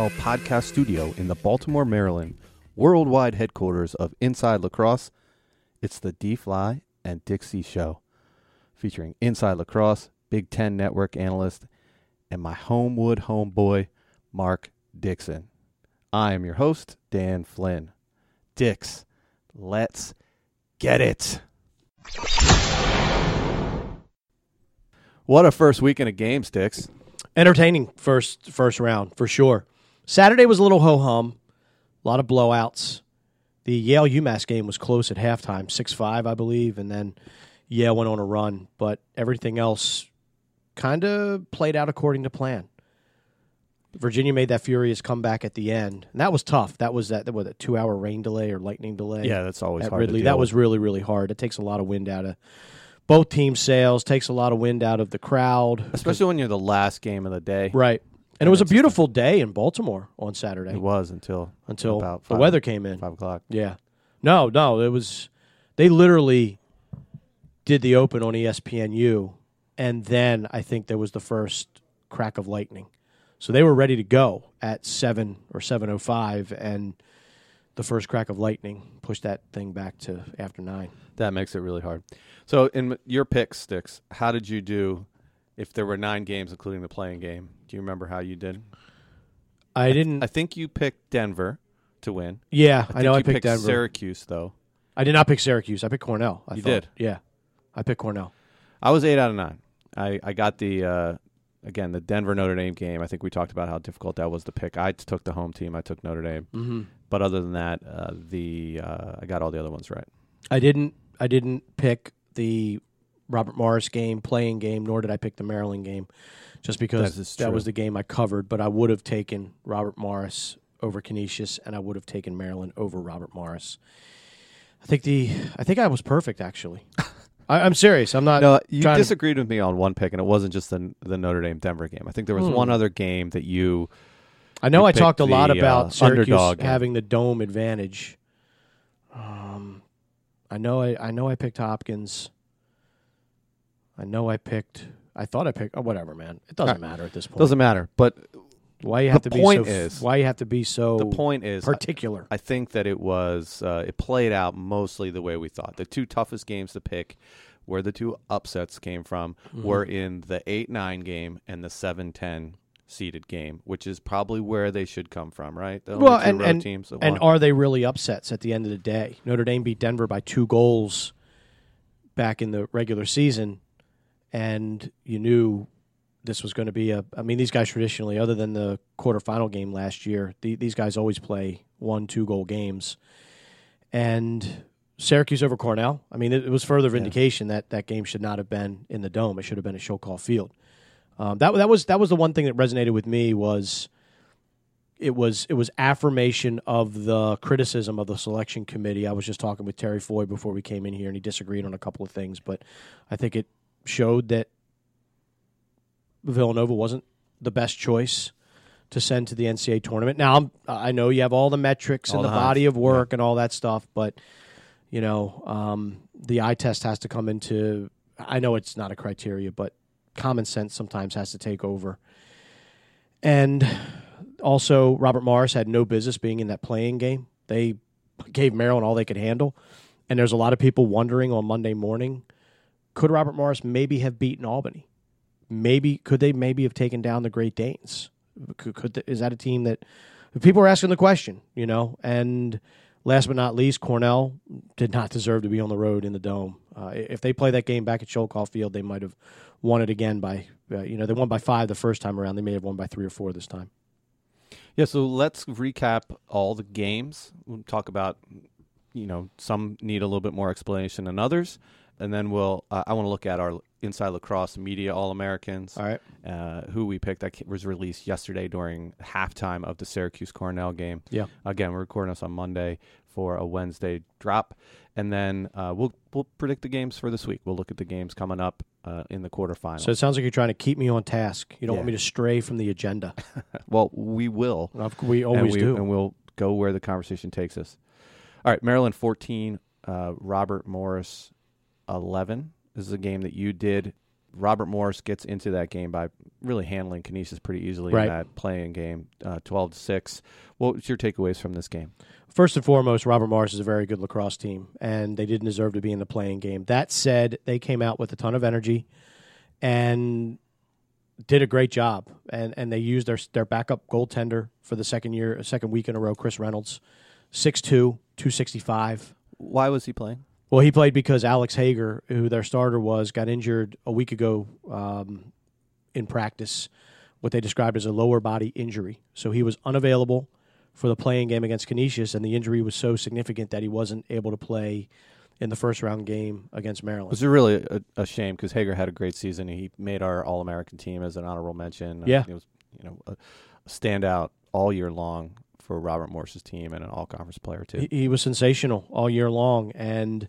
WFL podcast studio in the Baltimore, Maryland, worldwide headquarters of Inside Lacrosse. It's the D-Fly and Dixie Show, featuring Inside Lacrosse, Big Ten Network analyst, and my Homewood homeboy, Mark Dixon. I am your host, Dan Flynn. Dix, let's get it. What a first weekend of games, Dix. Entertaining first round, for sure. Saturday was a little ho-hum, a lot of blowouts. The Yale-UMass game was close at halftime, 6-5, I believe, and then Yale went on a run. But everything else kind of played out according to plan. Virginia made that furious comeback at the end, and that was tough. That was that 2-hour rain delay or lightning delay. Yeah, that's always at hard Ridley. to deal That was with. really, really hard. It takes a lot of wind out of both teams' sails, takes a lot of wind out of the crowd. Especially when you're the last game of the day. Right. And it was a beautiful day in Baltimore on Saturday. It was until about the weather came in. 5 o'clock. Yeah. No, it was – they literally did the Open on ESPNU, and then I think there was the first crack of lightning. So they were ready to go at 7 or 7:05, and the first crack of lightning pushed that thing back to after 9. That makes it really hard. So in your picks, Sticks, how did you do if there were 9 games, including the playing game? Do you remember how you did? I didn't. I think you picked Denver to win. Yeah, I know I you picked Denver. Syracuse, though. I did not pick Syracuse. I picked Cornell. You did? Yeah, I picked Cornell. I was 8 out of 9. I got the the Denver-Notre Dame game. I think we talked about how difficult that was to pick. I took the home team. I took Notre Dame. Mm-hmm. But other than that, I got all the other ones right. I didn't pick the Robert Morris game, playing game, nor did I pick the Maryland game, just because that was the game I covered. But I would have taken Robert Morris over Canisius, and I would have taken Maryland over Robert Morris. I think I was perfect, actually. I'm serious. I'm not. No, you disagreed with me on one pick, and it wasn't just the Notre Dame Denver game. I think there was one other game that you. I know you I talked a lot the, about Syracuse underdog having the dome advantage. I know I picked Hopkins. I thought I picked. Oh, whatever, man. It doesn't matter at this point. Doesn't matter. But why you have to be so the point is particular. I think that it was it played out mostly the way we thought. The 2 toughest games to pick, where the 2 upsets came from, were in the 8-9 game and the 7-10 seeded game, which is probably where they should come from, right? The only 2 road teams that won. Are they really upsets at the end of the day? Notre Dame beat Denver by 2 goals back in the regular season, and you knew this was going to be these guys traditionally, other than the quarterfinal game last year, these guys always play 1-2 goal games. And Syracuse over Cornell, it was further vindication that game should not have been in the Dome. It should have been at Show-Call Field. That was the one thing that resonated with me was it was affirmation of the criticism of the selection committee. I was just talking with Terry Foy before we came in here, and he disagreed on a couple of things, but I think it showed that Villanova wasn't the best choice to send to the NCAA tournament. Now, I know you have all the metrics and the body of work and all that stuff, but the eye test has to come into. I know it's not a criteria, but common sense sometimes has to take over. And also, Robert Morris had no business being in that playing game. They gave Maryland all they could handle, and there's a lot of people wondering on Monday morning, could Robert Morris maybe have beaten Albany? Could they have taken down the Great Danes? Is that a team that people are asking the question? And last but not least, Cornell did not deserve to be on the road in the Dome. If they play that game back at Show-Call Field, they might have won it again by they won by 5 the first time around. They may have won by 3 or 4 this time. Yeah, so let's recap all the games. We'll talk about some need a little bit more explanation than others. And then I want to look at our Inside Lacrosse Media All-Americans. All right. Who we picked. That was released yesterday during halftime of the Syracuse-Cornell game. Yeah. Again, we're recording this on Monday for a Wednesday drop. And then we'll predict the games for this week. We'll look at the games coming up in the quarterfinals. So it sounds like you're trying to keep me on task. You don't want me to stray from the agenda. Well, we will. We always do. And we'll go where the conversation takes us. All right, Maryland 14, Robert Morris 11. This is a game that you did Robert Morris gets into that game by really handling Canisius pretty easily Right. in that playing game, 12-6. What was your takeaways from this game? First and foremost, Robert Morris is a very good lacrosse team, and they didn't deserve to be in the playing game. That said, they came out with a ton of energy and did a great job. And they used their backup goaltender for the second week in a row, Chris Reynolds, 6'2", 265. Why was he playing? Well, he played because Alex Hager, who their starter was, got injured a week ago in practice, what they described as a lower body injury. So he was unavailable for the playing game against Canisius, and the injury was so significant that he wasn't able to play in the first-round game against Maryland. It was really a shame because Hager had a great season. He made our All-American team as an honorable mention. Yeah. It was a standout all year long for Robert Morris's team and an all-conference player, too. He was sensational all year long, and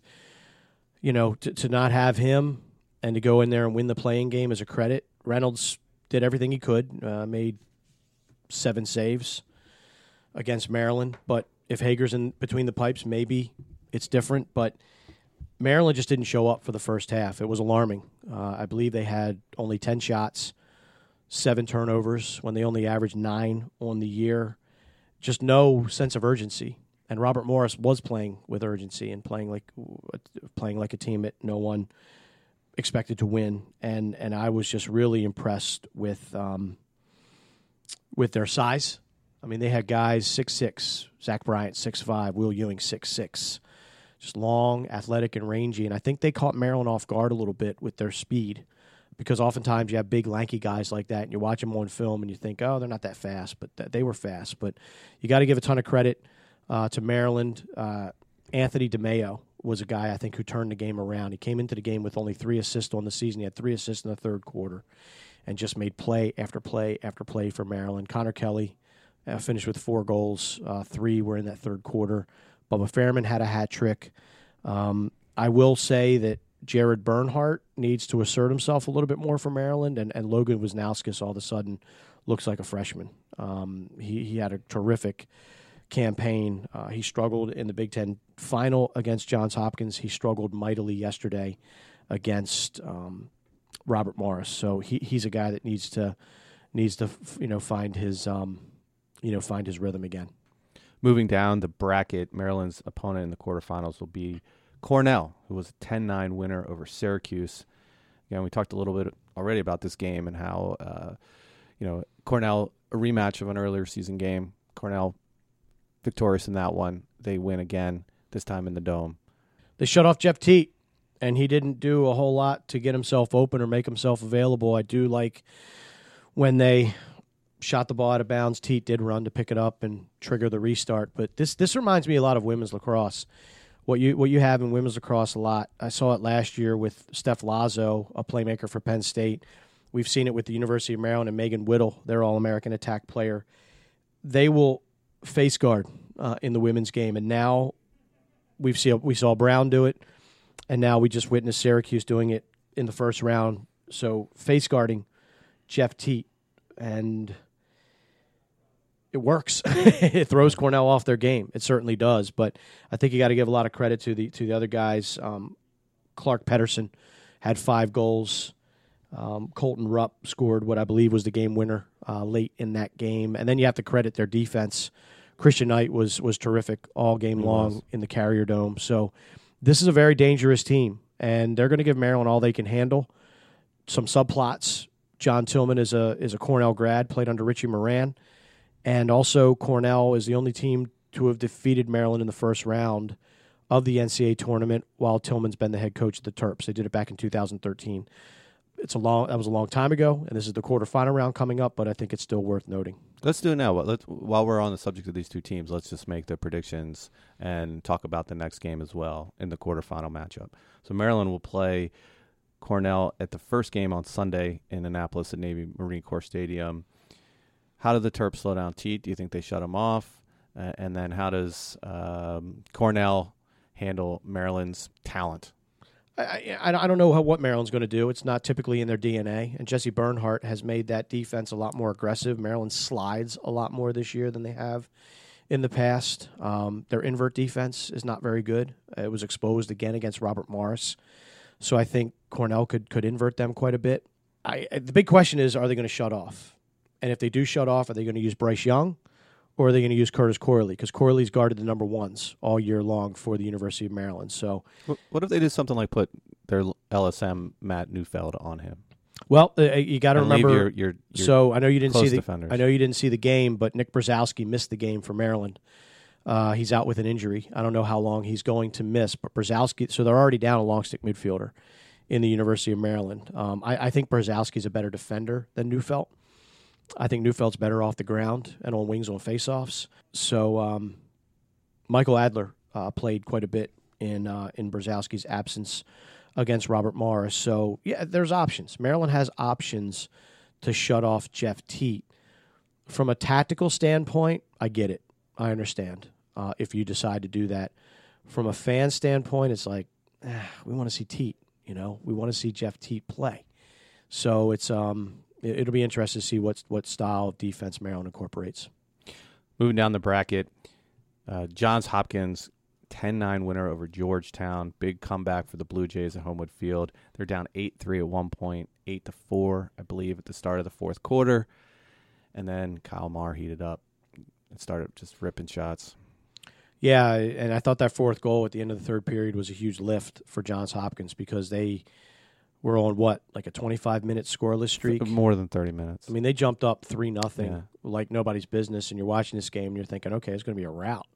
to not have him and to go in there and win the playing game is a credit. Reynolds did everything he could, made 7 saves against Maryland, but if Hager's in between the pipes, maybe it's different, but Maryland just didn't show up for the first half. It was alarming. I believe they had only 10 shots, 7 turnovers when they only averaged 9 on the year. Just no sense of urgency. And Robert Morris was playing with urgency and playing like a team that no one expected to win. And I was just really impressed with their size. I mean, they had guys 6'6", Zach Bryant 6'5", Will Ewing 6'6", just long, athletic, and rangy. And I think they caught Maryland off guard a little bit with their speed, because oftentimes you have big, lanky guys like that, and you watch them on film and you think, oh, they're not that fast, but they were fast. But you got to give a ton of credit to Maryland. Anthony DeMeo was a guy, I think, who turned the game around. He came into the game with only 3 assists on the season. He had 3 assists in the third quarter and just made play after play after play for Maryland. Connor Kelly finished with 4 goals. 3 were in that third quarter. Bubba Fairman had a hat trick. I will say that Jared Bernhardt needs to assert himself a little bit more for Maryland, and Logan Wisnauskas all of a sudden looks like a freshman. He had a terrific campaign. He struggled in the Big Ten final against Johns Hopkins. He struggled mightily yesterday against Robert Morris. So he's a guy that needs to find his rhythm again. Moving down the bracket, Maryland's opponent in the quarterfinals will be Cornell, who was a 10-9 winner over Syracuse. Again, we talked a little bit already about this game and how, Cornell, a rematch of an earlier season game. Cornell victorious in that one. They win again, this time in the Dome. They shut off Jeff Teat, and he didn't do a whole lot to get himself open or make himself available. I do like when they shot the ball out of bounds. Teat did run to pick it up and trigger the restart. But this reminds me a lot of women's lacrosse. What you have in women's lacrosse a lot. I saw it last year with Steph Lazo, a playmaker for Penn State. We've seen it with the University of Maryland and Megan Whittle, their All-American attack player. They will face guard in the women's game, and now we saw Brown do it, and now we just witnessed Syracuse doing it in the first round. So face guarding Jeff Teat, and it works. It throws Cornell off their game. It certainly does. But I think you got to give a lot of credit to the other guys. Clark Pedersen had 5 goals. Colton Rupp scored what I believe was the game winner late in that game. And then you have to credit their defense. Christian Knight was terrific all game long in the Carrier Dome. So this is a very dangerous team, and they're going to give Maryland all they can handle. Some subplots. John Tillman is a Cornell grad, played under Richie Moran. And also, Cornell is the only team to have defeated Maryland in the first round of the NCAA tournament, while Tillman's been the head coach of the Terps. They did it back in 2013. That was a long time ago, and this is the quarterfinal round coming up, but I think it's still worth noting. Let's do it now. While we're on the subject of these two teams, let's just make the predictions and talk about the next game as well in the quarterfinal matchup. So Maryland will play Cornell at the first game on Sunday in Annapolis at Navy Marine Corps Stadium. How do the Terps slow down Teat? Do you think they shut him off? And then how does Cornell handle Maryland's talent? I don't know what Maryland's going to do. It's not typically in their DNA. And Jesse Bernhardt has made that defense a lot more aggressive. Maryland slides a lot more this year than they have in the past. Their invert defense is not very good. It was exposed again against Robert Morris. So I think Cornell could invert them quite a bit. The big question is, are they going to shut off? And if they do shut off, are they going to use Bryce Young or are they going to use Curtis Corley? Because Corley's guarded the number ones all year long for the University of Maryland. So, what if they did something like put their LSM Matt Neufeld on him? Well, you got to remember. Your so I know you didn't see the defenders. I know you didn't see the game, but Nick Brzezowski missed the game for Maryland. He's out with an injury. I don't know how long he's going to miss, but Brzezowski. So they're already down a long stick midfielder in the University of Maryland. I think Brzezowski's a better defender than Neufeld. I think Neufeld's better off the ground and on wings on faceoffs. So Michael Adler played quite a bit in Brzezowski's absence against Robert Morris. So, yeah, there's options. Maryland has options to shut off Jeff Teat. From a tactical standpoint, I get it. I understand if you decide to do that. From a fan standpoint, it's like, we want to see Teat. We want to see Jeff Teat play. So it's it'll be interesting to see what style of defense Maryland incorporates. Moving down the bracket, Johns Hopkins 10-9 winner over Georgetown. Big comeback for the Blue Jays at Homewood Field. They're down 8-3 at one point, 8-4, I believe, at the start of the fourth quarter. And then Kyle Marr heated up and started just ripping shots. Yeah, and I thought that fourth goal at the end of the third period was a huge lift for Johns Hopkins because they were on, like a 25-minute scoreless streak? More than 30 minutes. I mean, they jumped up 3-0 like nobody's business, and you're watching this game and you're thinking, okay, it's going to be a rout.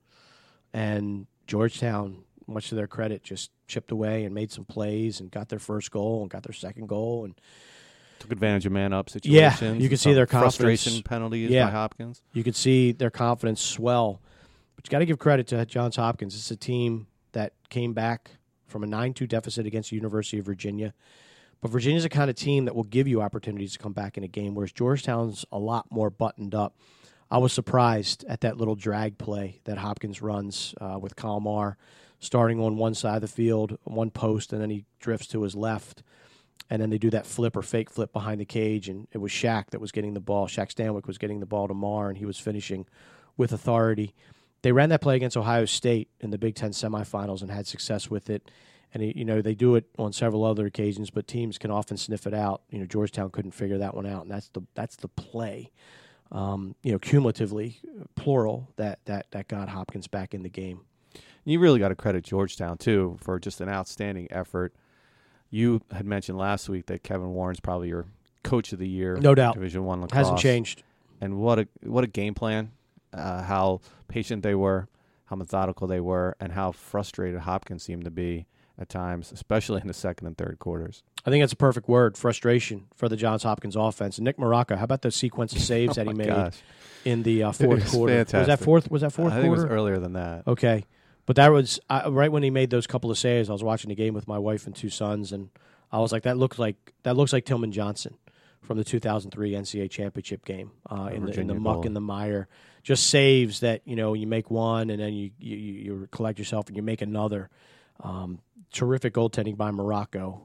And Georgetown, much to their credit, just chipped away and made some plays and got their first goal and got their second goal and took advantage of man-up situations. Yeah, you could see their confidence. Frustration penalties by Hopkins. You could see their confidence swell. But you got to give credit to Johns Hopkins. It's a team that came back from a 9-2 deficit against the University of Virginia. But Virginia's the kind of team that will give you opportunities to come back in a game, whereas Georgetown's a lot more buttoned up. I was surprised at that little drag play that Hopkins runs with Kyle Marr starting on one side of the field, one post, and then he drifts to his left. And then they do that flip or fake flip behind the cage, and it was Shaq that was getting the ball. Shaq Stanwyck was getting the ball to Marr, and he was finishing with authority. They ran that play against Ohio State in the Big Ten semifinals and had success with it. And, they do it on several other occasions, but teams can often sniff it out. Georgetown couldn't figure that one out, and that's the play. Cumulatively, plural, that got Hopkins back in the game. You really got to credit Georgetown, too, for just an outstanding effort. You had mentioned last week that Kevin Warren's probably your coach of the year. No doubt. Division I lacrosse. Hasn't changed. And what a game plan, how patient they were, how methodical they were, and how frustrated Hopkins seemed to be at times, especially in the second and third quarters. I think that's a perfect word, frustration, for the Johns Hopkins offense. And Nick Maraca, how about the sequence of saves that he made in the fourth quarter? Fantastic. Was that fourth quarter? I think it was earlier than that. Okay. But that was right when he made those couple of saves. I was watching the game with my wife and two sons, and I was like, that looks like Tillman Johnson from the 2003 NCAA championship game in the muck and the mire. Just saves that you make one, and then you collect yourself and you make another. Terrific goaltending by Morocco.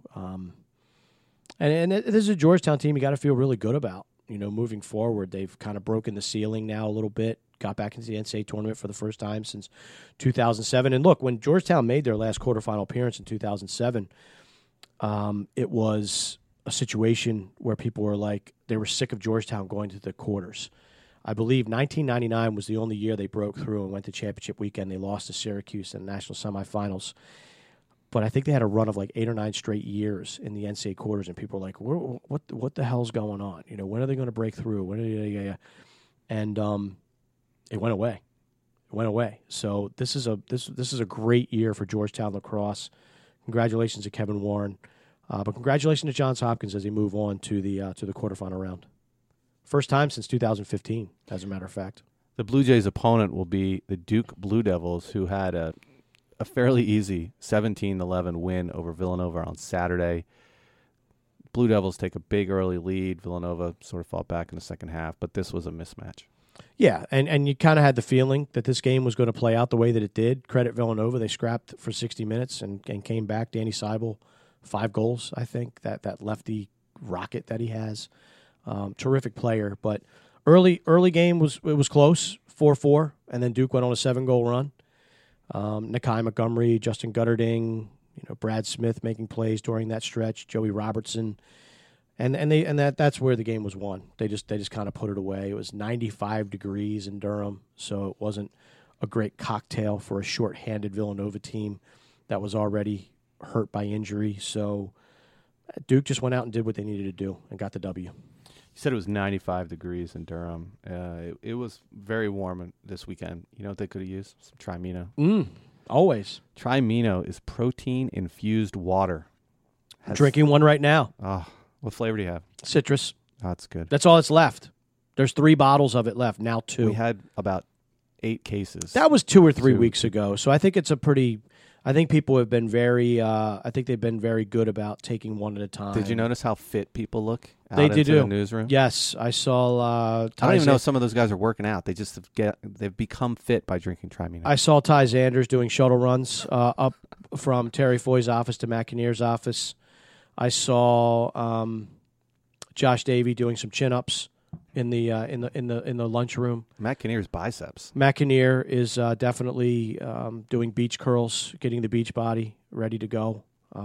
And this is a Georgetown team you got to feel really good about. Moving forward, they've kind of broken the ceiling now a little bit. Got back into the NCAA tournament for the first time since 2007. And look, when Georgetown made their last quarterfinal appearance in 2007, it was a situation where people were like, they were sick of Georgetown going to the quarters. I believe 1999 was the only year they broke through and went to championship weekend. They lost to Syracuse in the national semifinals. But I think they had a run of like 8 or 9 straight years in the NCAA quarters, and people were like, what the hell's going on? When are they going to break through? And it went away. It went away. So this is a great year for Georgetown lacrosse. Congratulations to Kevin Warren. But congratulations to Johns Hopkins as they move on to the quarterfinal round. First time since 2015, as a matter of fact. The Blue Jays' opponent will be the Duke Blue Devils, who had a fairly easy 17-11 win over Villanova on Saturday. Blue Devils take a big early lead. Villanova sort of fought back in the second half, but this was a mismatch. Yeah, and you kind of had the feeling that this game was going to play out the way that it did. Credit Villanova. They scrapped for 60 minutes and came back. Danny Seibel, 5 goals, I think, that lefty rocket that he has. Terrific player. But early game was close, 4-4, and then Duke went on a 7-goal run. Nakai Montgomery, Justin Gutterding, Brad Smith making plays during that stretch, Joey Robertson, that's where the game was won. They just kind of put it away. It was 95 degrees in Durham, so it wasn't a great cocktail for a short-handed Villanova team that was already hurt by injury. So Duke just went out and did what they needed to do and got the W. You said it was 95 degrees in Durham. It was very warm this weekend. You know what they could have used? Some Trimino. Always. Trimino is protein-infused water. I'm drinking one right now. Oh, what flavor do you have? Citrus. Oh, that's good. That's all that's left. There's 3 bottles of it left, now 2. We had about 8 cases. That was 2 or 3 weeks ago. So I think it's I think people have been they've been very good about taking one at a time. Did you notice how fit people look out they into do. the newsroom? Yes, I saw. I don't even know if some of those guys are working out. They've become fit by drinking Trimino. I saw Ty Zanders doing shuttle runs up from Terry Foy's office to Matt Kinnear's office. I saw Josh Davey doing some chin-ups in the lunchroom. Matt Kinnear's biceps. Matt Kinnear is definitely doing beach curls, getting the beach body ready to go.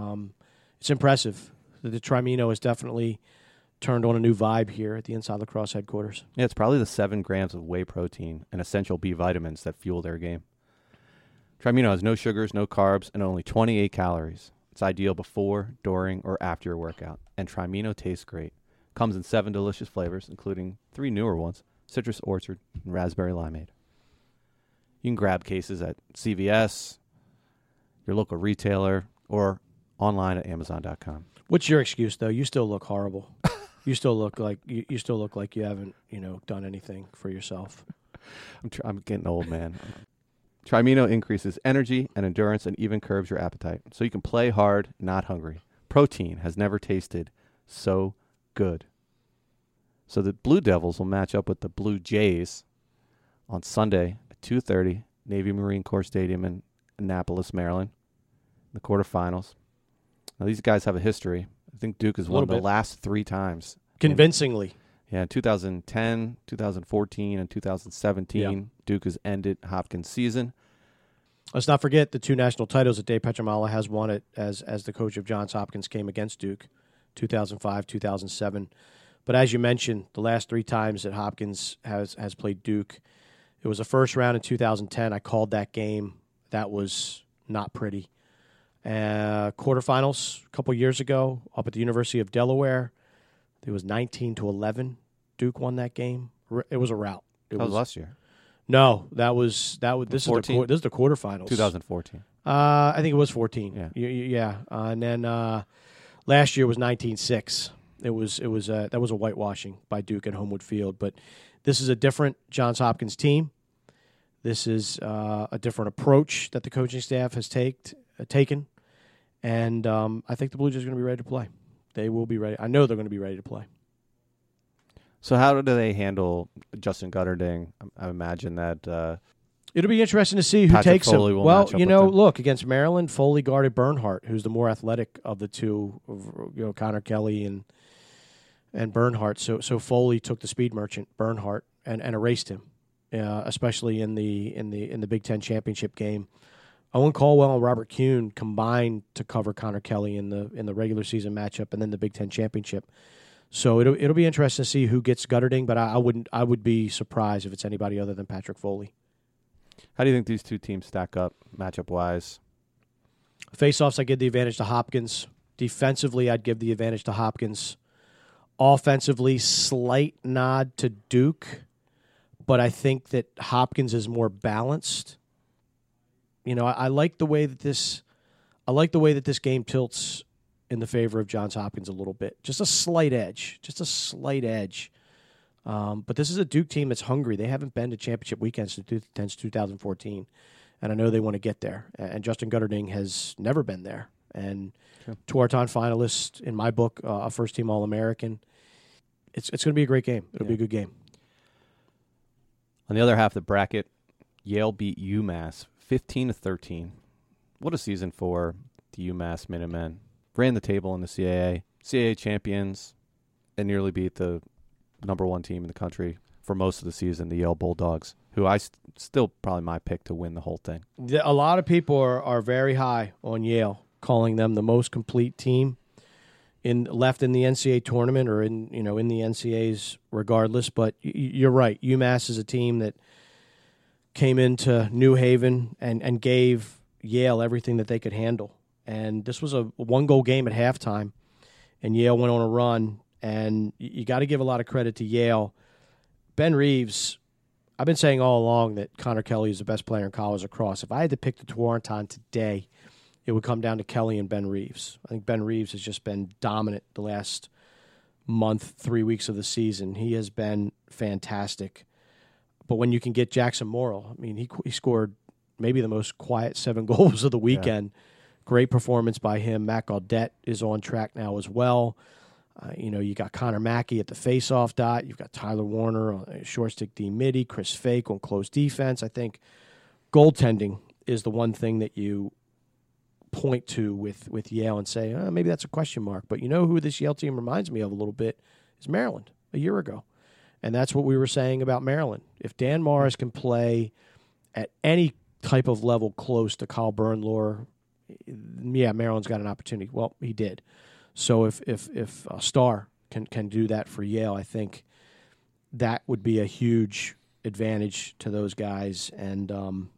It's impressive. The Trimino has definitely turned on a new vibe here at the Inside Lacrosse headquarters. Yeah, it's probably the 7 grams of whey protein and essential B vitamins that fuel their game. Trimino has no sugars, no carbs, and only 28 calories. It's ideal before, during, or after your workout. And Trimino tastes great. Comes in 7 delicious flavors, including 3 newer ones, Citrus Orchard and Raspberry Limeade. You can grab cases at CVS, your local retailer, or online at Amazon.com. What's your excuse, though? You still look horrible. You still look like you haven't, done anything for yourself. I'm getting old, man. Trimino increases energy and endurance and even curbs your appetite, so you can play hard, not hungry. Protein has never tasted so good. So the Blue Devils will match up with the Blue Jays on Sunday at 2:30, Navy Marine Corps Stadium in Annapolis, Maryland, in the quarterfinals. Now, these guys have a history. I think Duke has won the last 3 times. Convincingly. In 2010, 2014, and 2017, yeah. Duke has ended Hopkins' season. Let's not forget the 2 national titles that Dave Petramala has won it as the coach of Johns Hopkins came against Duke, 2005, 2007. But as you mentioned, the last 3 times that Hopkins has played Duke, it was a first round in 2010. I called that game. That was not pretty. Quarterfinals a couple years ago up at the University of Delaware. It was 19-11. Duke won that game. It was a rout. That was last year. No, this is the quarterfinals. 2014. I think it was 14. Yeah. Yeah. And then last year was 19-6. That was a whitewashing by Duke at Homewood Field. But this is a different Johns Hopkins team. This is a different approach that the coaching staff has taken. And I think the Blue Jays are going to be ready to play. They will be ready. I know they're going to be ready to play. So how do they handle Justin Gutterding? I imagine that it'll be interesting to see who Patrick takes Foley him. Well, look, against Maryland, Foley guarded Bernhardt, who's the more athletic of the two, Connor Kelly and Bernhardt. So Foley took the speed merchant Bernhardt and erased him, especially in the Big Ten championship game. Owen Caldwell and Robert Kuhn combined to cover Connor Kelly in the regular season matchup and then the Big Ten championship. So it'll be interesting to see who gets Gutterding, but I would be surprised if it's anybody other than Patrick Foley. How do you think these 2 teams stack up matchup wise? Face-offs, I give the advantage to Hopkins. Defensively, I'd give the advantage to Hopkins. Offensively, slight nod to Duke, but I think that Hopkins is more balanced. I like the way that this game tilts in the favor of Johns Hopkins a little bit. Just a slight edge. But this is a Duke team that's hungry. They haven't been to championship weekends since 2014, and I know they want to get there. And Justin Gutterding has never been there. And Tuarton finalist, in my book, a first-team All-American. It's going to be a great game. It'll be a good game. On the other half of the bracket, Yale beat UMass 15-13. What a season for the UMass Minutemen. Ran the table in the CAA champions, and nearly beat the number 1 team in the country for most of the season, the Yale Bulldogs, who I still probably my pick to win the whole thing. A lot of people are very high on Yale. calling them the most complete team left in the NCAA tournament or in the NCAAs regardless. But you're right. UMass is a team that came into New Haven and gave Yale everything that they could handle. And this was a one-goal game at halftime, and Yale went on a run. And you got to give a lot of credit to Yale. Ben Reeves, I've been saying all along that Connor Kelly is the best player in college lacrosse. If I had to pick the Tewaaraton today, it would come down to Kelly and Ben Reeves. I think Ben Reeves has just been dominant the last month, 3 weeks of the season. He has been fantastic. But when you can get Jackson Morrill, I mean, he scored maybe the most quiet 7 goals of the weekend. Yeah. Great performance by him. Matt Gaudette is on track now as well. You got Connor Mackey at the face-off dot. You've got Tyler Warner on short stick D midi, Chris Fake on close defense. I think goaltending is the one thing that you point to with Yale and say, maybe that's a question mark. But you know who this Yale team reminds me of a little bit is Maryland a year ago. And that's what we were saying about Maryland. If Dan Morris can play at any type of level close to Kyle Bernlohr, yeah, Maryland's got an opportunity. Well, he did. So if Starr can do that for Yale, I think that would be a huge advantage to those guys. And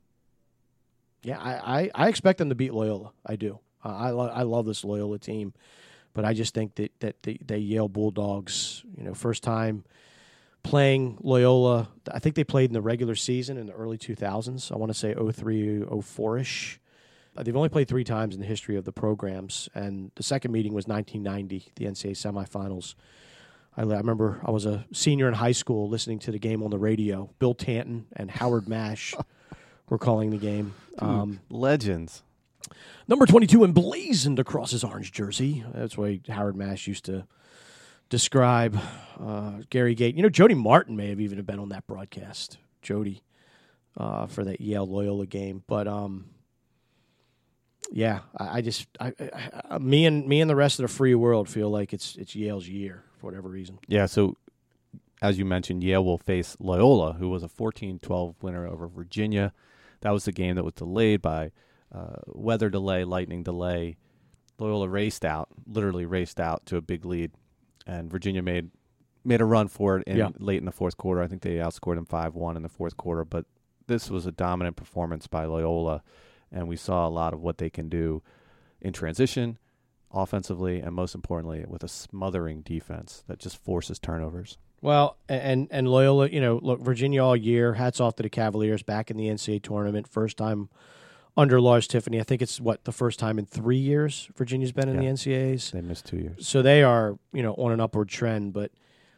I expect them to beat Loyola. I do. I love this Loyola team, but I just think that the Yale Bulldogs, first time playing Loyola. I think they played in the regular season in the early 2000s. I want to say 03, 04-ish. They've only played 3 times in the history of the programs, and the second meeting was 1990, the NCAA semifinals. I remember I was a senior in high school listening to the game on the radio. Bill Tanton and Howard Mash were calling the game. Legends. Number 22 emblazoned across his orange jersey. That's the way Howard Mash used to describe Gary Gate. Jody Martin may have even been on that broadcast, Jody, for that Yale Loyola game. But yeah, me and the rest of the free world feel like it's Yale's year for whatever reason. Yeah, so as you mentioned, Yale will face Loyola, who was a 14-12 winner over Virginia. That was the game that was delayed by weather delay, lightning delay. Loyola literally raced out to a big lead, and Virginia made a run for it late in the fourth quarter. I think they outscored them 5-1 in the fourth quarter, but this was a dominant performance by Loyola. And we saw a lot of what they can do in transition, offensively, and most importantly, with a smothering defense that just forces turnovers. Well, and Loyola, look, Virginia all year, hats off to the Cavaliers back in the NCAA tournament, first time under Lars Tiffany. I think it's, the first time in 3 years Virginia's been in the NCAAs. They missed 2 years. So they are, on an upward trend. But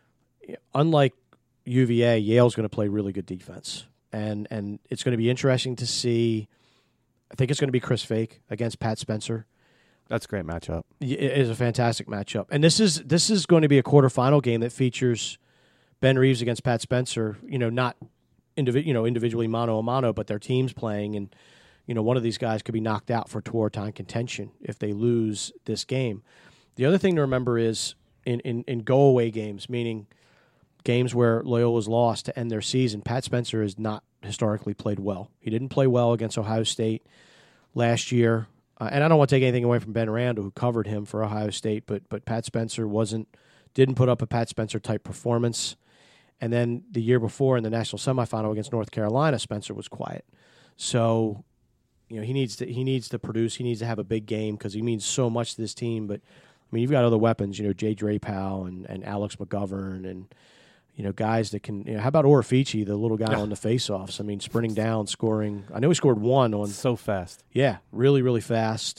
unlike UVA, Yale's going to play really good defense. And it's going to be interesting to see. I think it's going to be Chris Fake against Pat Spencer. That's a great matchup. It is a fantastic matchup. And this is going to be a quarterfinal game that features Ben Reeves against Pat Spencer, not individually mano a mano, but their teams playing. And, one of these guys could be knocked out for Tewaaraton contention if they lose this game. The other thing to remember is in go-away games, meaning games where Loyola's lost to end their season, Pat Spencer has not historically played well. He didn't play well against Ohio State last year. And I don't want to take anything away from Ben Randall, who covered him for Ohio State, but Pat Spencer didn't put up a Pat Spencer-type performance. And then the year before in the national semifinal against North Carolina, Spencer was quiet. So, he needs to produce. He needs to have a big game because he means so much to this team. But, you've got other weapons, Jay Drapow and Alex McGovern and, guys that can. How about Orifici, the little guy on the faceoffs? Sprinting down, scoring. I know he scored one on. So fast. Yeah, really, really fast.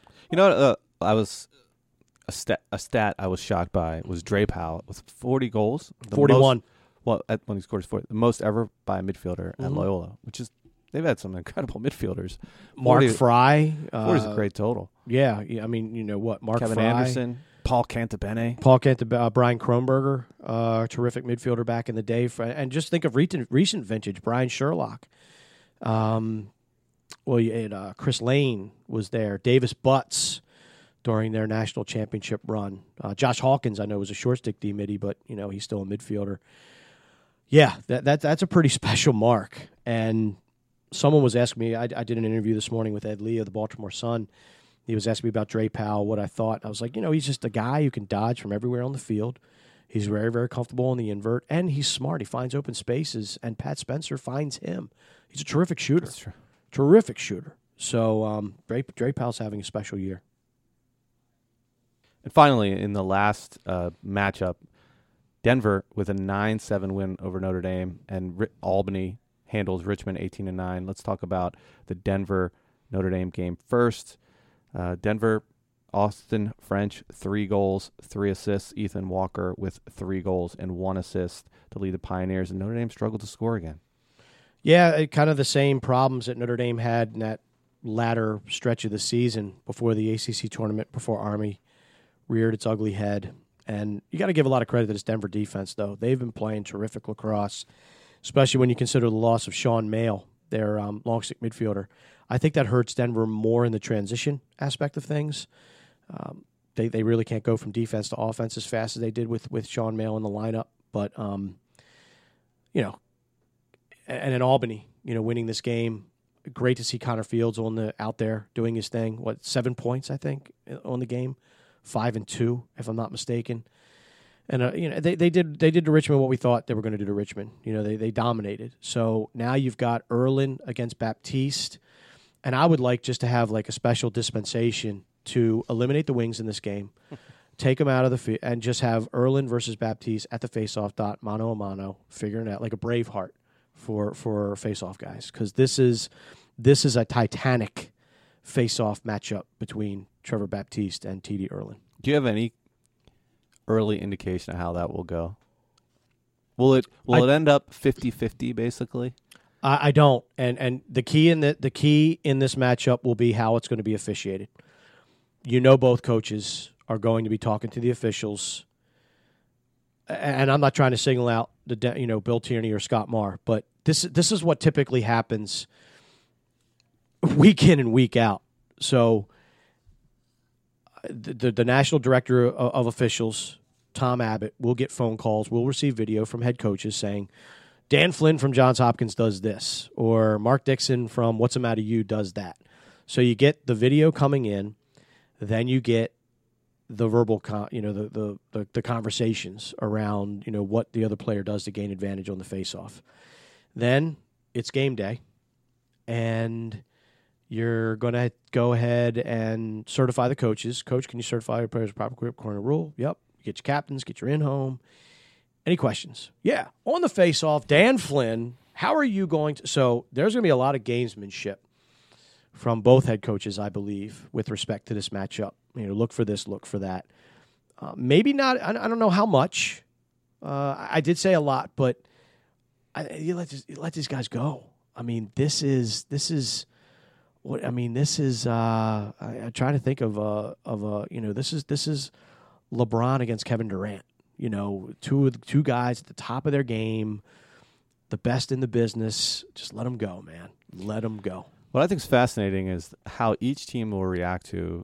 I was a stat I was shocked by was Drapow with 40 goals. 41. When he scores 40, the most ever by a midfielder at Loyola, which is they've had some incredible midfielders. Mark Fry. 40 is a great total. Yeah, Mark Kevin Fry. Anderson. Paul Cantabene. Brian Kronberger, terrific midfielder back in the day. And just think of recent vintage, Brian Sherlock. Chris Lane was there. Davis Butts during their national championship run. Josh Hawkins, I know, was a short stick D midi, but he's still a midfielder. Yeah, that's a pretty special mark. And someone was asking me, I did an interview this morning with Ed Lee of the Baltimore Sun. He was asking me about Dre Powell, what I thought. I was like, he's just a guy who can dodge from everywhere on the field. He's very, very comfortable in the invert, and he's smart. He finds open spaces, and Pat Spencer finds him. He's a terrific shooter. That's true. Terrific shooter. So Dre Powell's having a special year. And finally, in the last matchup, Denver with a 9-7 win over Notre Dame, and Albany handles Richmond 18-9. Let's talk about the Denver-Notre Dame game first. Denver, Austin French, 3 goals, 3 assists. Ethan Walker with 3 goals and 1 assist to lead the Pioneers, and Notre Dame struggled to score again. Yeah, kind of the same problems that Notre Dame had in that latter stretch of the season before the ACC tournament, before Army reared its ugly head. And you got to give a lot of credit to this Denver defense, though. They've been playing terrific lacrosse, especially when you consider the loss of Sean Mayle, their long stick midfielder. I think that hurts Denver more in the transition aspect of things. They really can't go from defense to offense as fast as they did with Sean Mayle in the lineup. But, and in Albany, winning this game, great to see Connor Fields out there doing his thing. 7 points, I think, on the game, 5-2, if I'm not mistaken. And they did to Richmond what we thought they were going to do to Richmond. They dominated. So now you've got Erlin against Baptiste, and I would like just to have like a special dispensation to eliminate the wings in this game, take them out of the field, and just have Erlin versus Baptiste at the faceoff dot, mano a mano, figuring out like a Braveheart for face-off guys, because this is a titanic face-off matchup between Trevor Baptiste and TD Erlin. Do you have any early indication of how that will go? Will it end up 50-50 basically? I don't, and the key in this matchup will be how it's going to be officiated. Both coaches are going to be talking to the officials, and I'm not trying to single out Bill Tierney or Scott Marr, but this is what typically happens week in and week out. So the national director of officials, Tom Abbott, will get phone calls, will receive video from head coaches saying, Dan Flynn from Johns Hopkins does this, or Mark Dixon from What's the Matter You does that. So you get the video coming in, then you get the verbal, the conversations around, what the other player does to gain advantage on the face-off. Then it's game day, and you're going to go ahead and certify the coaches. Coach, can you certify your players proper grip according to rule? Yep. Get your captains, get your in-home. Any questions? Yeah. On the face-off, Dan Flynn, how are you going to... So there's going to be a lot of gamesmanship from both head coaches, I believe, with respect to this matchup. Look for this, look for that. Maybe not... I don't know how much. I did say a lot, but you let these guys go. I mean, this is what I mean. This is I'm trying to think of this is LeBron against Kevin Durant. Two guys at the top of their game, the best in the business. Just let them go, man. Let them go. What I think is fascinating is how each team will react to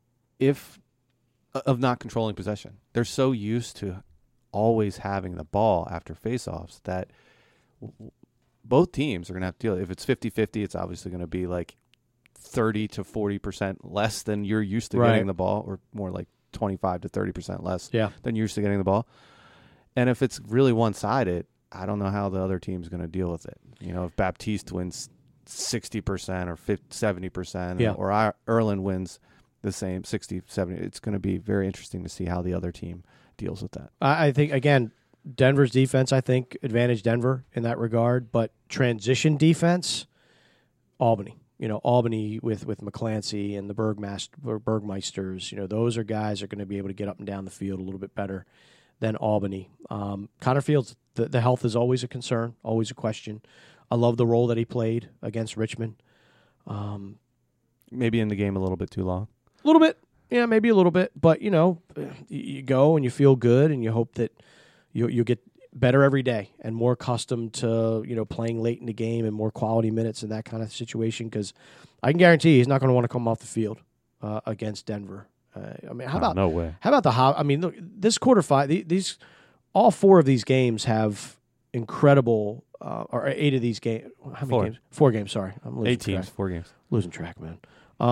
of not controlling possession. They're so used to always having the ball after faceoffs that both teams are going to have to deal. If it's 50-50, it's obviously going to be like 30 to 40% less than you're used to getting the ball, or more like 25 to 30% less than you're used to getting the ball. And if it's really one-sided, I don't know how the other team's going to deal with it. If Baptiste wins 60% or 70%, or Erlin wins the same 60, 70, it's going to be very interesting to see how the other team deals with that. I think, again, Denver's defense, I think, advantage Denver in that regard, but transition defense, Albany. Albany with McClancy and the Bergmeisters, those are guys that are going to be able to get up and down the field a little bit better than Albany. Connor Fields, the health is always a concern, always a question. I love the role that he played against Richmond. Maybe in the game a little bit too long. A little bit. Yeah, maybe a little bit. But, you go and you feel good, and you hope that you'll get better every day and more accustomed to, playing late in the game and more quality minutes in that kind of situation, because I can guarantee he's not going to want to come off the field against Denver. No way. How about look, this quarterfinal, these all 4 of these games have incredible, or 8 of these games. How many games? 4 games, sorry. I'm losing 8 teams, track. 4 games. Losing track, man.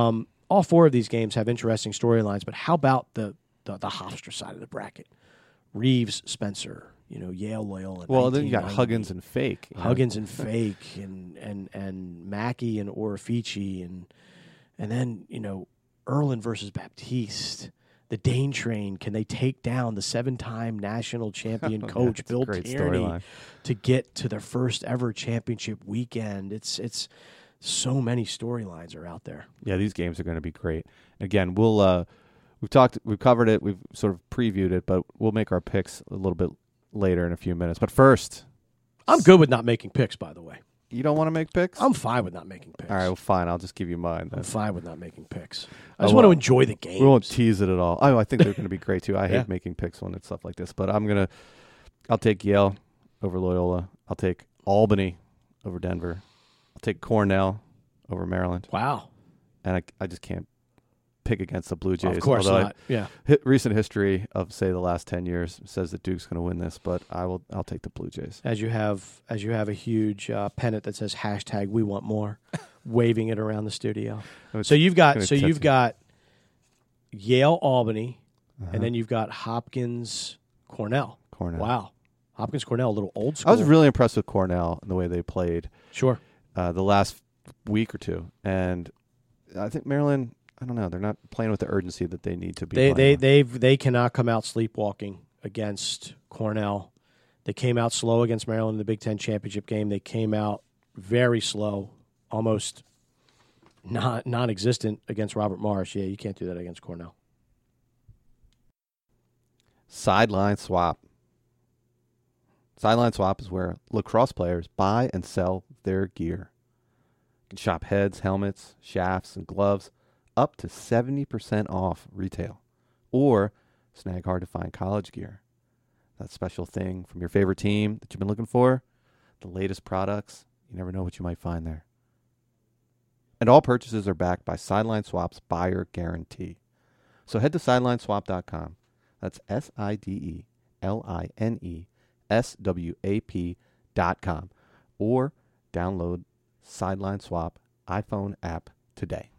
all four of these games have interesting storylines, but how about the Hofstra side of the bracket? Reeves, Spencer, Yale, Loyola. Well, then you got Huggins and Fake. Huggins and Fake, and Mackey and Orifici, and then Erlin versus Baptiste. The Dane Train, can they take down the 7-time national champion coach Bill Tierney to get to their first ever championship weekend? It's so many storylines are out there. Yeah, these games are going to be great. Again, we've covered it, we've sort of previewed it, but we'll make our picks a little bit later in a few minutes. But first, I'm good with not making picks, by the way. You don't want to make picks? I'm fine with not making picks. All right, well, fine. I'll just give you mine then. I'm fine with not making picks. I just want to enjoy the game. We won't tease it at all. I think they're going to be great, too. I hate making picks when it's stuff like this. But I'll take Yale over Loyola. I'll take Albany over Denver. I'll take Cornell over Maryland. Wow. And I just can't pick against the Blue Jays. Of course not. Recent history of, say, the last 10 years says that Duke's going to win this, but I'll take the Blue Jays. As you have a huge pennant that says #WeWantMore, waving it around the studio. So you've got Yale, Albany, and then you've got Hopkins, Cornell. Wow. Hopkins, Cornell, a little old school. I was really impressed with Cornell and the way they played. Sure. The last week or two. And I think Maryland, I don't know, they're not playing with the urgency that they need to be. They cannot come out sleepwalking against Cornell. They came out slow against Maryland in the Big Ten championship game. They came out very slow, almost non-existent against Robert Morris. Yeah, you can't do that against Cornell. Sideline swap. Sideline swap is where lacrosse players buy and sell their gear. You can shop heads, helmets, shafts, and gloves up to 70% off retail, or snag hard-to-find college gear. That special thing from your favorite team that you've been looking for, the latest products, you never know what you might find there. And all purchases are backed by Sideline Swap's buyer guarantee. So head to sidelineswap.com. That's SIDELINESWAP.com, or download Sideline Swap iPhone app today.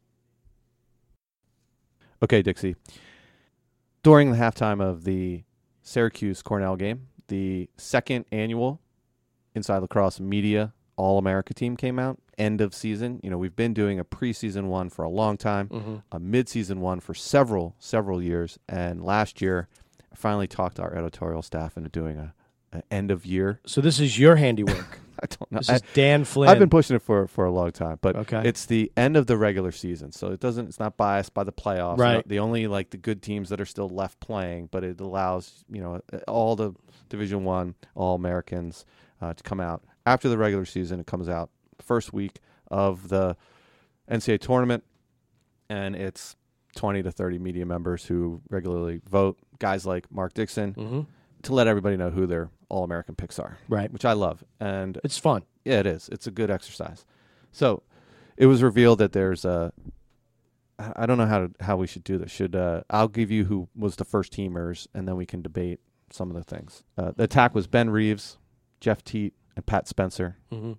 Okay, Dixie. During the halftime of the Syracuse-Cornell game, the second annual Inside Lacrosse Media All-America team came out, end of season. We've been doing a preseason one for a long time, a mid-season one for several years, and last year I finally talked our editorial staff into doing an end of year. So this is your handiwork. I don't know. This is Dan Flynn. I've been pushing it for a long time, but okay. It's the end of the regular season, so it's not biased by the playoffs. Right. The only the good teams that are still left playing, but it allows all the Division I All-Americans to come out after the regular season. It comes out the first week of the NCAA tournament, and it's 20 to 30 media members who regularly vote, guys like Mark Dixon, to let everybody know who their All-American picks are. Right. Which I love. And it's fun. Yeah, it is. It's a good exercise. So it was revealed that there's I don't know how we should do this. I'll give you who was the first teamers, and then we can debate some of the things. The attack was Ben Reeves, Jeff Teat, and Pat Spencer.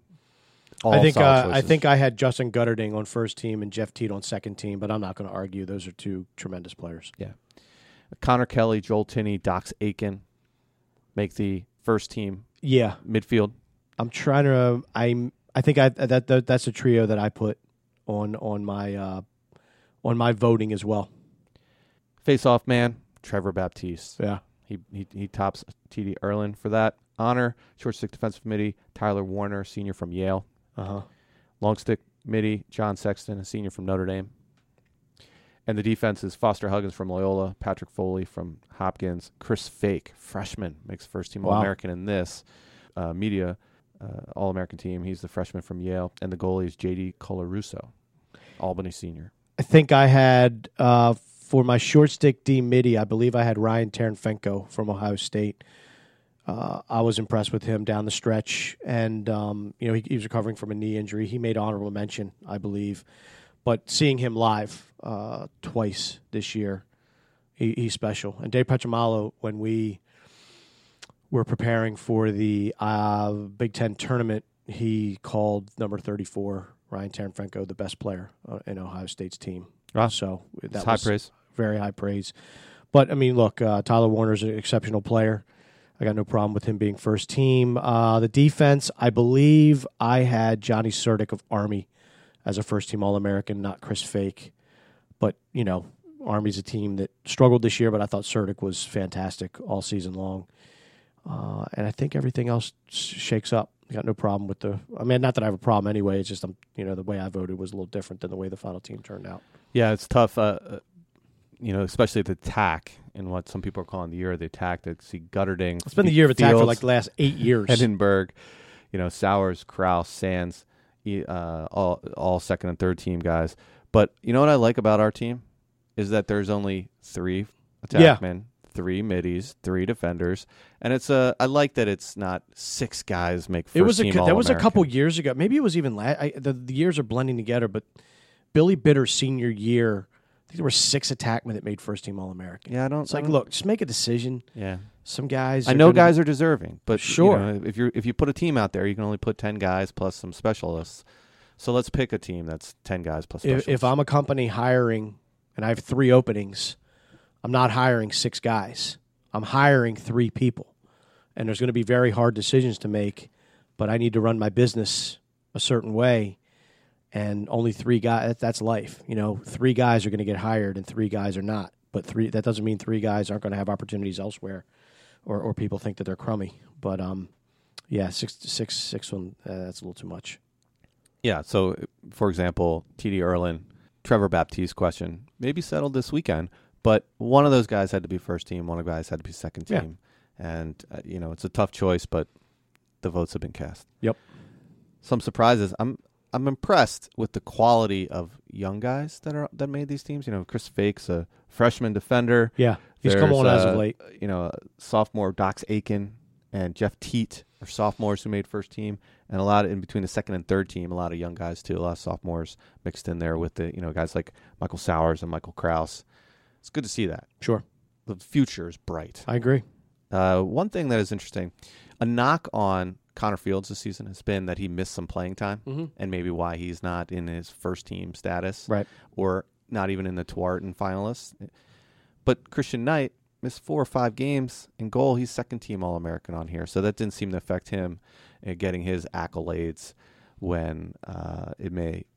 I think I had Justin Gutterding on first team and Jeff Teat on second team, but I'm not going to argue. Those are two tremendous players. Yeah. Connor Kelly, Joel Tinney, Dox Aiken make the first team. Yeah. Midfield. I'm trying to. I think that's a trio that I put on my voting as well. Face-off man, Trevor Baptiste. Yeah. He tops T.D. Erlin for that honor. Short stick defensive committee, Tyler Warner, senior from Yale. Long stick midi, John Sexton, a senior from Notre Dame. And the defense is Foster Huggins from Loyola, Patrick Foley from Hopkins, Chris Fake, freshman, makes first team All-American in this media All-American team. He's the freshman from Yale. And the goalie is J.D. Colarusso, Albany senior. I think I had, for my short stick D midi, I believe I had Ryan Taranfenko from Ohio State. I was impressed with him down the stretch. And, he was recovering from a knee injury. He made honorable mention, I believe. But seeing him live twice this year, he's special. And Dave Petramalo, when we were preparing for the Big Ten tournament, he called number 34, Ryan Taranfenko, the best player in Ohio State's team. Wow. So It's that high was praise. very high praise. But, I mean, look, Tyler Warner's an exceptional player. I got no problem with him being first team. The defense, I believe I had Johnny Surdick of Army as a first-team All-American, not Chris Fake. But, Army's a team that struggled this year, but I thought Surdick was fantastic all season long. And I think everything else shakes up. I got no problem with not that I have a problem anyway. It's just, the way I voted was a little different than the way the final team turned out. Yeah, it's tough, especially the attack and what some people are calling the year of the attack. To see Gutterding. It's been the year of attack for like the last 8 years. Edinburgh, Sowers, Krause, Sands, all second and third team guys. But you know what I like about our team is that there's only 3 attackmen, 3 middies, 3 defenders, and I like that it's not 6 guys make first team All-American. There was a couple years ago. Maybe it was even the years are blending together. But Billy Bitter's senior year, I think there were 6 attackmen that made first team All-American. Yeah, look, just make a decision. Yeah, some guys. I know guys are deserving, but sure, if you put a team out there, you can only put 10 guys plus some specialists. So let's pick a team that's 10 guys plus specialists. If I'm a company hiring and I have 3 openings, I'm not hiring 6 guys. I'm hiring 3 people. And there's going to be very hard decisions to make, but I need to run my business a certain way. And only 3 guys, that's life. 3 guys are going to get hired and 3 guys are not. But that doesn't mean 3 guys aren't going to have opportunities elsewhere or people think that they're crummy. But, 6 one, that's a little too much. Yeah, so, for example, T.D. Erlin, Trevor Baptiste question, maybe settled this weekend, but one of those guys had to be first team, one of the guys had to be second team. Yeah. And, it's a tough choice, but the votes have been cast. Yep. Some surprises. I'm impressed with the quality of young guys that made these teams. Chris Fake's a freshman defender. Yeah, he's come on as of late. Sophomore Dox Aiken and Jeff Teat are sophomores who made first team, and a lot in between the second and third team, a lot of young guys too, a lot of sophomores mixed in there with the guys like Michael Sowers and Michael Krause. It's good to see that. Sure, the future is bright. I agree. One thing that is interesting, a knock on Connor Fields this season has been that he missed some playing time, and maybe why he's not in his first team status, right, or not even in the Tewaaraton finalists. But Christian Knight missed 4 or 5 games in goal. He's second team All-American on here, so that didn't seem to affect him in getting his accolades when it may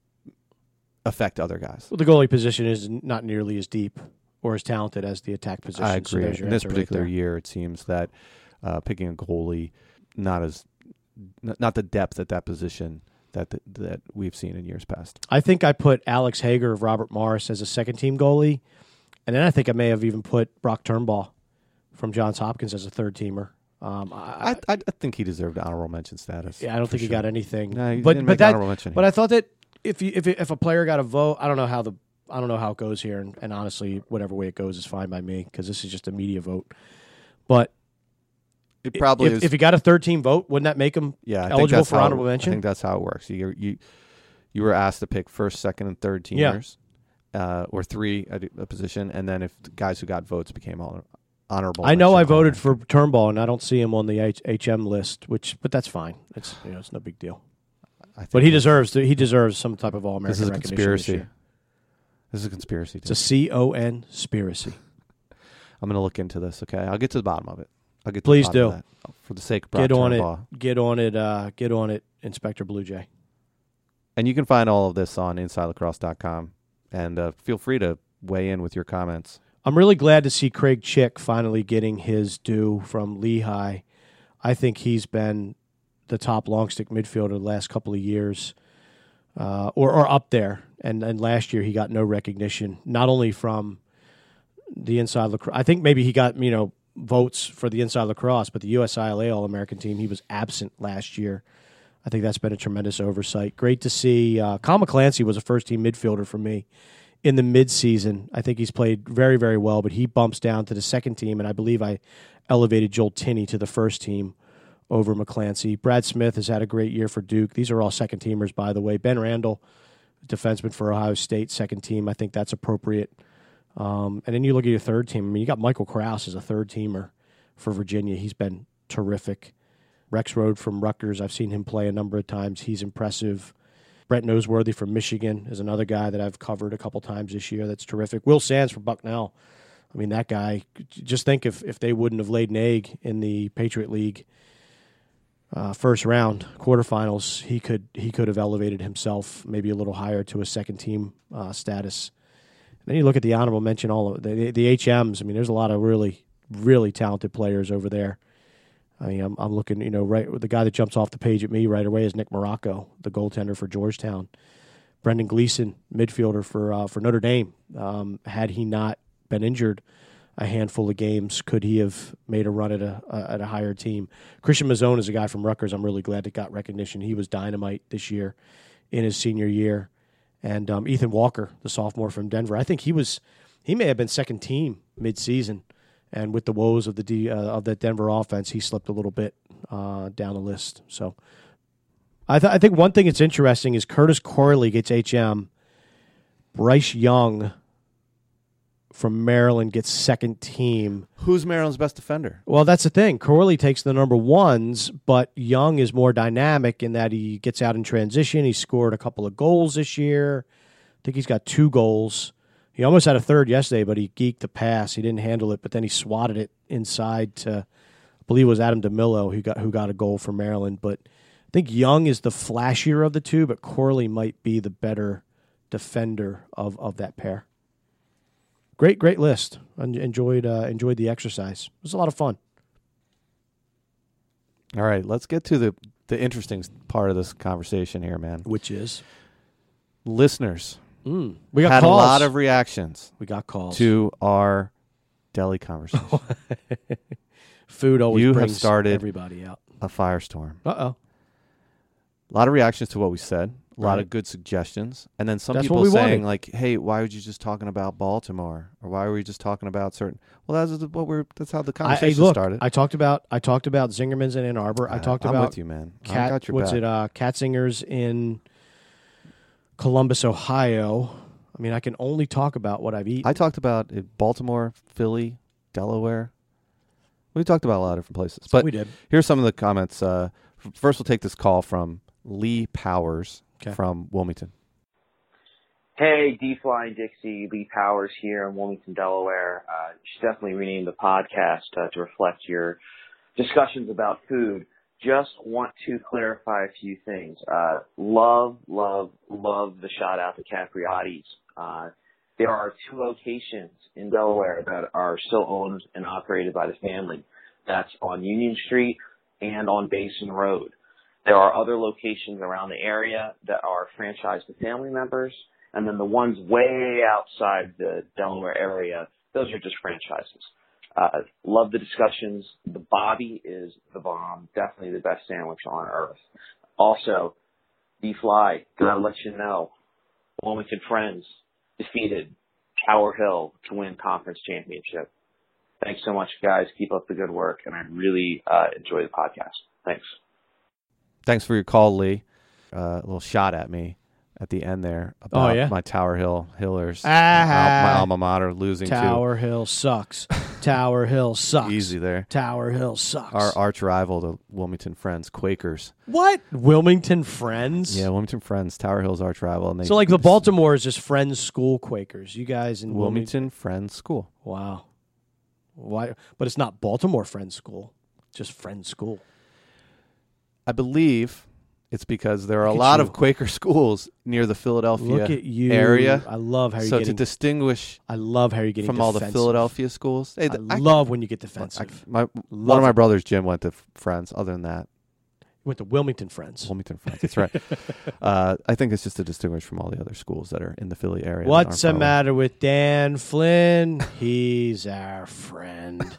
affect other guys. Well, the goalie position is not nearly as deep or as talented as the attack position. I agree. So in this particular year, it seems that picking a goalie not the depth at that position that we've seen in years past. I think I put Alex Hager of Robert Morris as a second team goalie. And then I think I may have even put Brock Turnbull from Johns Hopkins as a third teamer. I think he deserved honorable mention status. Yeah, I don't think he got anything. No, he didn't make honorable mention. But I thought that if a player got a vote, I don't know how it goes here, and honestly, whatever way it goes is fine by me because this is just a media vote. But it probably is. If he got a third team vote, wouldn't that make him eligible for honorable mention? I think that's how it works. You were asked to pick first, second, and third teamers. Yeah. Or 3 at a position, and then if the guys who got votes became honorable. I know I voted for Turnbull, and I don't see him on the HM list, but that's fine. It's it's no big deal. But he deserves some type of All-American recognition. This is a conspiracy. It's a conspiracy. I'm going to look into this. Okay, I'll get to the bottom of it. Please do. Of that, for the sake of Brock Turnbull. Get on it, Inspector Blue Jay. And you can find all of this on InsideLacrosse.com. And feel free to weigh in with your comments. I'm really glad to see Craig Chick finally getting his due from Lehigh. I think he's been the top long stick midfielder the last couple of years, or up there. And last year he got no recognition, not only from the Inside Lacrosse. I think maybe he got votes for the Inside Lacrosse, but the USILA All-American team, he was absent last year. I think that's been a tremendous oversight. Great to see. Kyle McClancy was a first-team midfielder for me in the midseason. I think he's played very, very well, but he bumps down to the second team, and I believe I elevated Joel Tinney to the first team over McClancy. Brad Smith has had a great year for Duke. These are all second-teamers, by the way. Ben Randall, defenseman for Ohio State, second team. I think that's appropriate. And then you look at your third team. I mean, you got Michael Krause as a third-teamer for Virginia. He's been terrific. Rex Rode from Rutgers, I've seen him play a number of times. He's impressive. Brett Noseworthy from Michigan is another guy that I've covered a couple times this year. That's terrific. Will Sands from Bucknell. I mean, that guy, just think if they wouldn't have laid an egg in the Patriot League first round quarterfinals, he could have elevated himself maybe a little higher to a second team status. And then you look at the honorable mention, all of the HMs. I mean, there's a lot of really, really talented players over there. I mean, I'm looking, right, the guy that jumps off the page at me right away is Nick Morocco, the goaltender for Georgetown. Brendan Gleason, midfielder for Notre Dame. Had he not been injured a handful of games, could he have made a run at a higher team? Christian Mazzone is a guy from Rutgers. I'm really glad it got recognition. He was dynamite this year in his senior year. And Ethan Walker, the sophomore from Denver, I think he may have been second team midseason. And with the woes of the Denver offense, he slipped a little bit down the list. So I think one thing that's interesting is Curtis Corley gets HM. Bryce Young from Maryland gets second team. Who's Maryland's best defender? Well, that's the thing. Corley takes the number ones, but Young is more dynamic in that he gets out in transition. He scored a couple of goals this year. I think he's got 2 goals. He almost had a third yesterday, but he geeked the pass. He didn't handle it, but then he swatted it inside to, I believe it was Adam DeMillo who got a goal for Maryland. But I think Young is the flashier of the two, but Corley might be the better defender of that pair. Great list. Enjoyed the exercise. It was a lot of fun. All right, let's get to the interesting part of this conversation here, man. Which is? Listeners. We got had calls. A lot of reactions. We got calls to our deli conversation. Food always you brings have started everybody out. A firestorm. Uh-oh. A lot of reactions to what we said. A lot Right. of good suggestions. And then some That's people what we saying, wanted. like, hey, why were you just talking about Baltimore? Or why were we just talking about certain... Well, that's how the conversation started. I talked about Zingerman's in Ann Arbor. I talked I'm about with you, man. I got your back. Katzinger's in Columbus, Ohio. I mean, I can only talk about what I've eaten. I talked about Baltimore, Philly, Delaware. We talked about a lot of different places. But we did. Here's some of the comments. First, we'll take this call from Lee Powers from Wilmington. Hey, D-Fly and Dixie, Lee Powers here in Wilmington, Delaware. You should definitely rename the podcast to reflect your discussions about food. Just want to clarify a few things. Love the shout out to Capriotti's. There are 2 locations in Delaware that are still owned and operated by the family. That's on Union Street and on Basin Road. There are other locations around the area that are franchised to family members, and then the ones way outside the Delaware area, those are just franchises. Love the discussions. The Bobby is the bomb. Definitely the best sandwich on earth. Also, D-Fly, gotta let you know, Wilmington Friends defeated Tower Hill to win conference championship. Thanks so much, guys. Keep up the good work, and I really enjoy the podcast. Thanks. Thanks for your call, Lee. A little shot at me at the end there about my Tower Hill Hillers, my alma mater losing to Tower Hill sucks. Tower Hill sucks. Easy there. Tower Hill sucks. Our arch rival, the Wilmington Friends, Quakers. What? Wilmington Friends? Yeah, Wilmington Friends, Tower Hill's arch rival. And so like the Baltimore is just Friends School Quakers. You guys in Wilmington Friends School. Wow. Why? But it's not Baltimore Friends School, just Friends School. I believe it's because there are a lot of Quaker schools near the Philadelphia area. I love how you're getting... So to distinguish I love how you're getting from defensive. all the Philadelphia schools. Hey, I love when you get defensive. One of my brothers, Jim, went to Friends. Other than that, went to Wilmington Friends. Wilmington Friends, that's right. I think it's just to distinguish from all the other schools that are in the Philly area. What's the matter with Dan Flynn? He's our friend.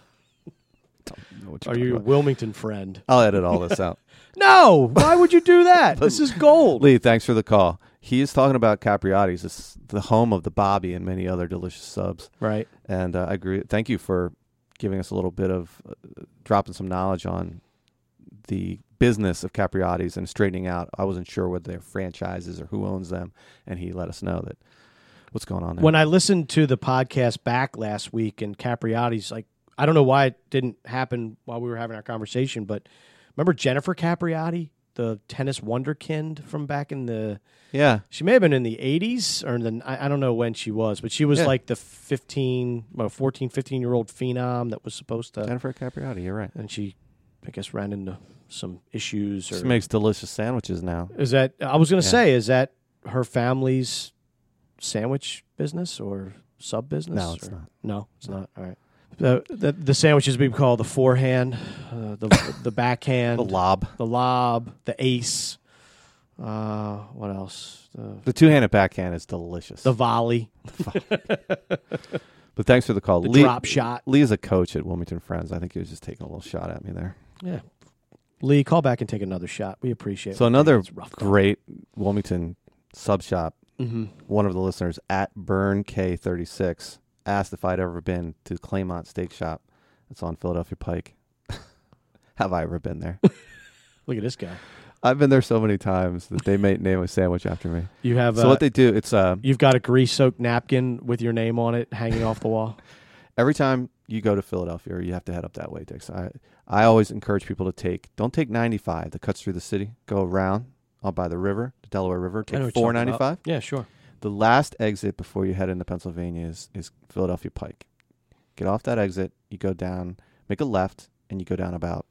Are you a Wilmington friend? I'll edit all this out. No, why would you do that? This is gold. Lee, thanks for the call. He is talking about Capriotti's. It's the home of the Bobby and many other delicious subs. Right. And I agree. Thank you for giving us a little bit of dropping some knowledge on the business of Capriotti's and straightening out. I wasn't sure whether they're franchises or who owns them, and he let us know that what's going on there. When I listened to the podcast back last week and Capriotti's, like, I don't know why it didn't happen while we were having our conversation, but remember Jennifer Capriotti the tennis wonderkind from back in the. Yeah. She may have been in the 80s or I don't know when she was, but she was like the 14, 15-year-old phenom that was supposed to. Jennifer Capriati, you're right. And she, I guess, ran into some issues. She makes delicious sandwiches now. Is that, I was going to say, is that her family's sandwich business or sub business? No, it's not. No, it's not. All right. The sandwiches we call the forehand, the backhand, The lob. the ace. What else? The two-handed backhand is delicious. The volley, But thanks for the call. the Lee, drop shot. Lee's a coach at Wilmington Friends. I think he was just taking a little shot at me there. Yeah. Lee, call back and take another shot. We appreciate it. So another It's rough call. great Wilmington sub shop. Mm-hmm. One of the listeners at Burn K36 asked if I'd ever been to Claymont Steak Shop. It's on Philadelphia Pike. Have I ever been there? Look at this guy. I've been there so many times that they may name a sandwich after me. You have So what they do, it's you've got a grease-soaked napkin with your name on it hanging off the wall. every time you go to Philadelphia, or you have to head up that way, Dix. I always encourage people to don't take 95 that cuts through the city. Go around by the river, the Delaware River. I know Take what you're talking 495. about. Yeah, sure. The last exit before you head into Pennsylvania is Philadelphia Pike. Get off that exit. You go down, make a left, and you go down about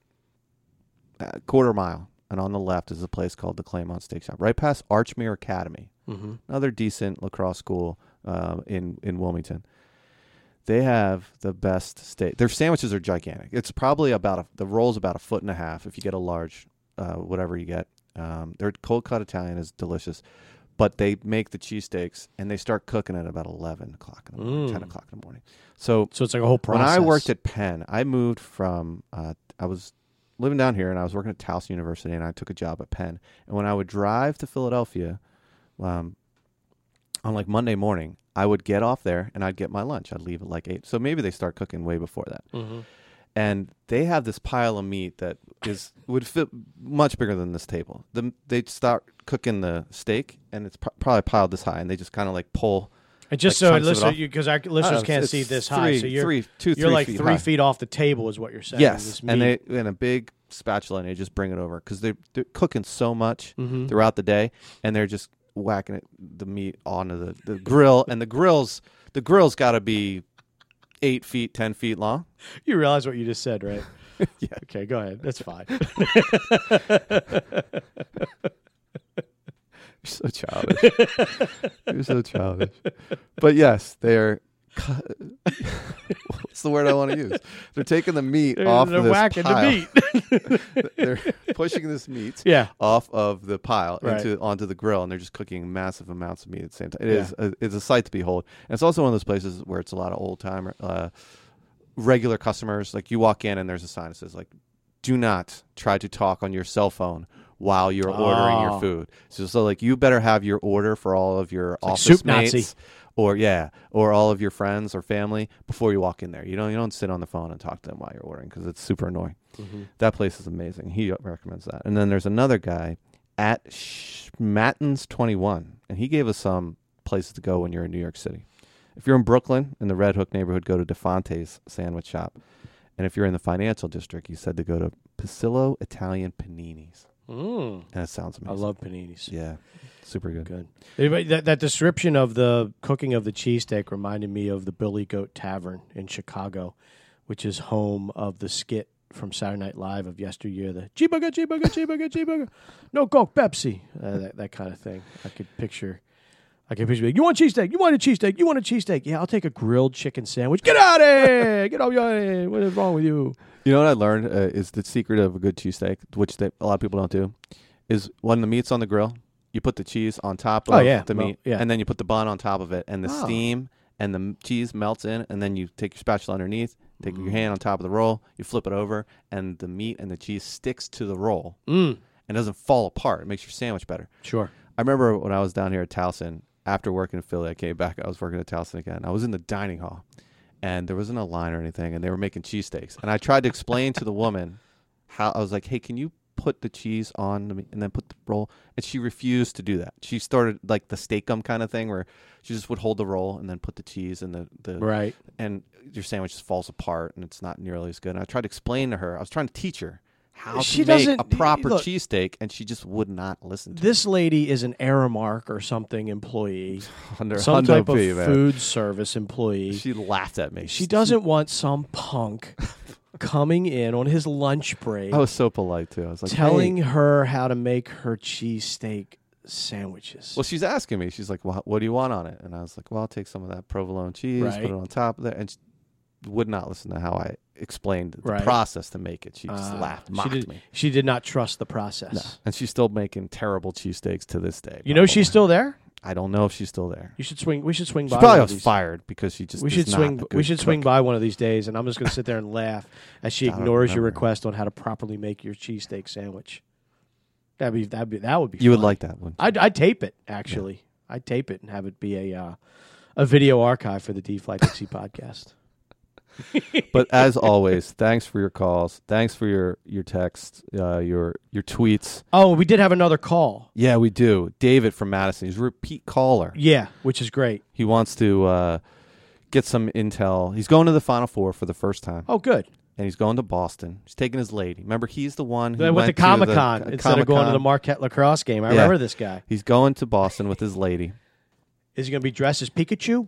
a quarter mile. And on the left is a place called the Claymont Steak Shop, right past Archmere Academy. Mm-hmm. Another decent lacrosse school in Wilmington. They have the best steak. Their sandwiches are gigantic. It's probably the roll's about 1.5 feet if you get a large, whatever you get. Their cold cut Italian is delicious, but they make the cheesesteaks and they start cooking at about 11 o'clock in the morning, 10 o'clock in the morning. So it's like a whole process. when I worked at Penn, I moved from I was living down here and I was working at Towson University and I took a job at Penn. And when I would drive to Philadelphia, on like Monday morning, I would get off there and I'd get my lunch. I'd leave at like 8. So maybe they start cooking way before that. Mm-hmm. And they have this pile of meat that would fit much bigger than this table. They'd start cooking the steak and it's probably piled this high and they just kind of like pull. And just like, so because our listeners can't see this high, so you're like 3 feet off the table is what you're saying. Yes, and they in a big spatula and they just bring it over because they're cooking so much throughout the day and they're just whacking the meat onto the grill, and the grill's got to be 8 feet, 10 feet long. You realize what you just said, right? Yeah. Okay, go ahead. That's fine. You're so childish. You're so childish. But yes, they're. What's the word I want to use? They're taking the meat off they're this whacking pile. the meat. They're pushing this meat off of the pile onto the grill, and they're just cooking massive amounts of meat at the same time. It's a sight to behold. And it's also one of those places where it's a lot of old-time regular customers. Like you walk in and there's a sign that says, like, do not try to talk on your cell phone while you're ordering your food. So like you better have your order for all of your office mates or all of your friends or family before you walk in there. You don't sit on the phone and talk to them while you're ordering because it's super annoying. Mm-hmm. That place is amazing. He recommends that. And then there's another guy at Schmatten's 21, and he gave us some places to go when you're in New York City. If you're in Brooklyn in the Red Hook neighborhood, go to DeFonte's Sandwich Shop. And if you're in the financial district, he said to go to Pasillo Italian Paninis. And it sounds amazing. I love paninis. Yeah, super good. Good. That description of the cooking of the cheesesteak reminded me of the Billy Goat Tavern in Chicago, which is home of the skit from Saturday Night Live of yesteryear, the cheeseburger, cheeseburger, cheeseburger, cheeseburger, no Coke, Pepsi, that kind of thing. I could picture. You want cheesesteak? You want a cheesesteak? You want a cheesesteak? Yeah, I'll take a grilled chicken sandwich. Get out of here! Get out of here! What is wrong with you? You know what I learned is the secret of a good cheesesteak, which a lot of people don't do, is when the meat's on the grill, you put the cheese on top of the meat, and then you put the bun on top of it, and the steam and the cheese melts in, and then you take your spatula underneath, take your hand on top of the roll, you flip it over, and the meat and the cheese sticks to the roll and doesn't fall apart. It makes your sandwich better. Sure. I remember when I was down here at Towson, after working in Philly, I came back. I was working at Towson again. I was in the dining hall, and there wasn't a line or anything, and they were making cheesesteaks. And I tried to explain to the woman how I was like, "Hey, can you put the cheese on the meat and then put the roll?" And she refused to do that. She started like the steak-um kind of thing, where she just would hold the roll and then put the cheese and the right, and your sandwich just falls apart, and it's not nearly as good. And I tried to explain to her. I was trying to teach her how She to make doesn't- a proper look- cheesesteak, and she just would not listen to This lady is an Aramark or something employee, it. Under some Hundo type of P, man. food service employee. She laughed at me. She doesn't want some punk coming in on his lunch break I was so polite too. I was like, telling hey. her how to make her cheesesteak sandwiches. Well, she's asking me. She's like, well, what do you want on it? And I was like, well, I'll take some of that provolone cheese, Right. put it on top of that. And she would not listen to how I explained the Right. process to make it. She just laughed, mocked me. She did not trust the process. No. And she's still making terrible cheesesteaks to this day. You know she's still there? I don't know if she's still there. You should swing. We should swing She by. probably one of was these. fired because she just We is should not swing. a We good should swing cook. by one of these days, and I'm just going to sit there and laugh as she I don't ignores your remember. request on how to properly make your cheesesteak sandwich. That would be. You would fun. like that one. I'd tape it actually. I'd tape it and have it be a video archive for the D Fly Dixie podcast. But as always, thanks for your calls. Thanks for your texts, your tweets. Oh, we did have another call. Yeah, we do. David from Madison. He's a repeat caller. Yeah, which is great. He wants to get some intel. He's going to the Final Four for the first time, Oh, good. and he's going to Boston. He's taking his lady. Remember, he's the one who With went the to Comic-Con instead of going to the Comic-Con. Marquette lacrosse game. I remember this guy. He's going to Boston with his lady. Is he going to be dressed as Pikachu?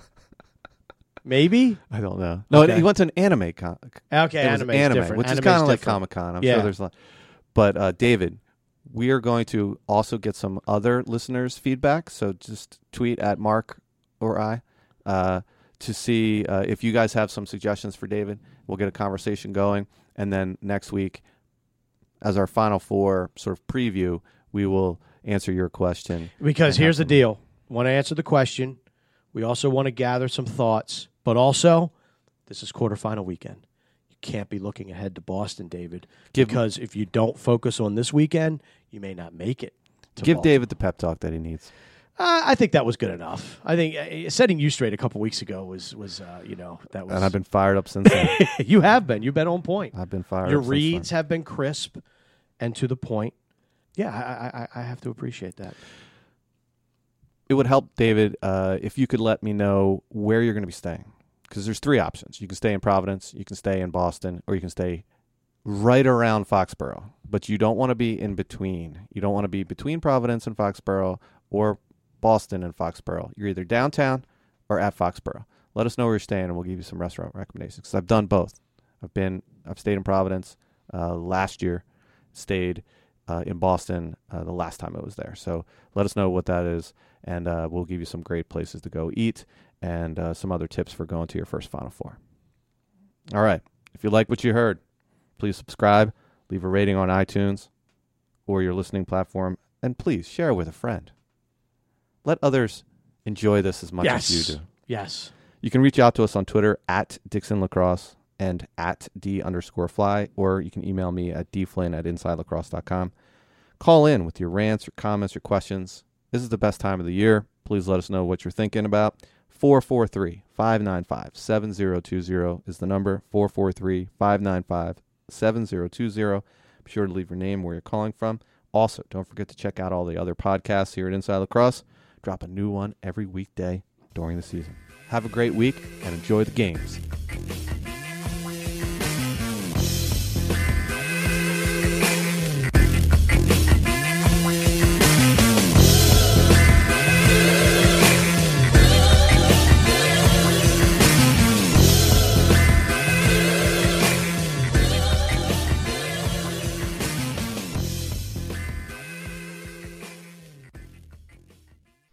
Maybe. I don't know. No, Okay. he went to an anime con. Okay, It was anime is different. which is Anime's kind of like different. Comic-Con. I'm Yeah. sure there's a lot. But David, we are going to also get some other listeners' feedback. So just tweet at Mark or I to see if you guys have some suggestions for David. We'll get a conversation going. And then next week, as our Final Four sort of preview, we will answer your question. Because and here's the have some- deal. Want to answer the question. We also want to gather some thoughts. But also, this is quarterfinal weekend. You can't be looking ahead to Boston, David. Because if you don't focus on this weekend, you may not make it. to Give Boston. David the pep talk that he needs. I think that was good enough. I think setting you straight a couple weeks ago was that was. And I've been fired up since then. You have been. You've been on point. I've been fired Your up since reads then. have been crisp and to the point. Yeah, I have to appreciate that. It would help, David, if you could let me know where you're going to be staying. Because there's three options. You can stay in Providence, you can stay in Boston, or you can stay right around Foxborough. But you don't want to be in between. You don't want to be between Providence and Foxborough or Boston and Foxborough. You're either downtown or at Foxborough. Let us know where you're staying, and we'll give you some restaurant recommendations. Because I've done both. I've stayed in Providence last year, stayed in Boston the last time I was there. So let us know what that is, and we'll give you some great places to go eat and some other tips for going to your first Final Four. All right. If you like what you heard, please subscribe, leave a rating on iTunes or your listening platform, and please share with a friend. Let others enjoy this as much as you do. Yes. You can reach out to us on Twitter at Dixon Lacrosse and at D_fly, or you can email me at dflynn@InsideLacrosse.com. Call in with your rants, your comments, your questions. This is the best time of the year. Please let us know what you're thinking about. 443-595-7020 is the number. 443-595-7020. Be sure to leave your name, where you're calling from. Also, don't forget to check out all the other podcasts here at Inside Lacrosse. Drop a new one every weekday during the season. Have a great week and enjoy the games.